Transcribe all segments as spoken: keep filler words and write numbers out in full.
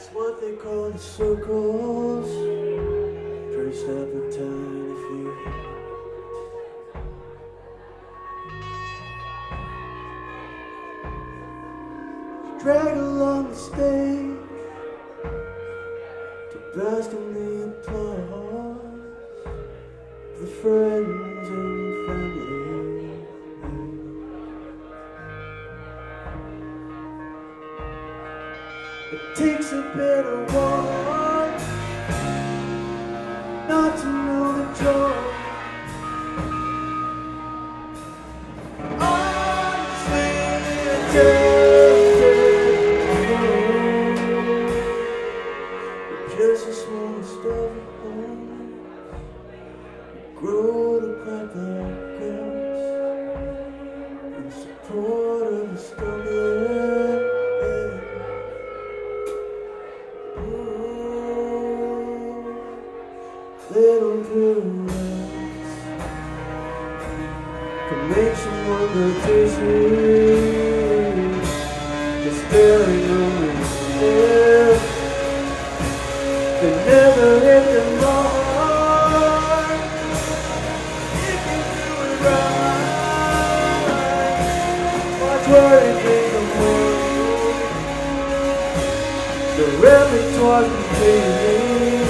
It's what they call the circles. First appetite if you drag along the stage to bask in the applause of the friends and family. It takes a bit of one not to know the joy. Honestly, it just a small stuff at home. Grow to crack like grass in support of the stomach. Little pirouettes can make someone go dizzy. Just staring over his head. They never hit the mark. You can do it right. Watch where you think the world. The repertoire's complete.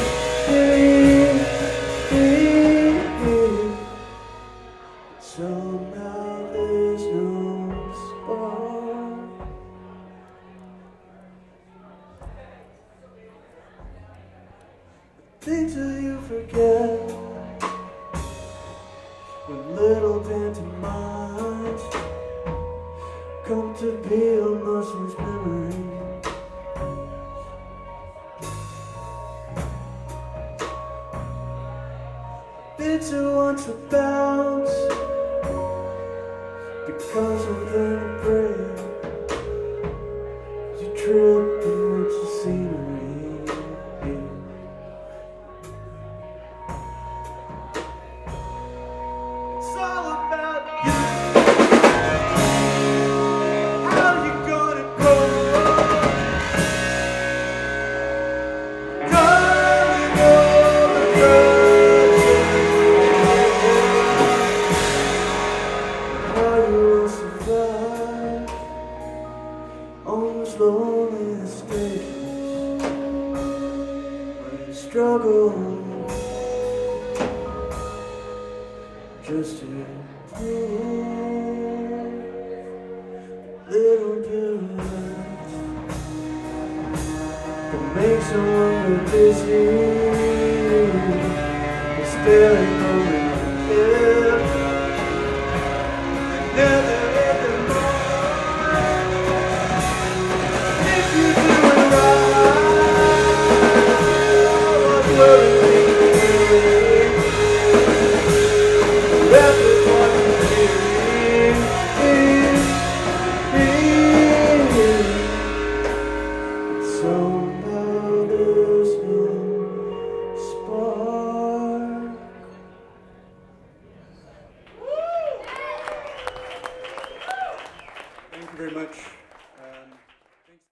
Somehow there's no spark. Things that you forget when little pantomimes come to be a muscle's memory. Bits that once would bounce because of the break. You trip and watch the scenery. It's all about you. How you gonna go? Coming over the on those lonely stages where you struggle just to move. Little pirouettes that make someone go dizzy. They're staring over your head. Never hit the somehow there's no spark. Thank you very much.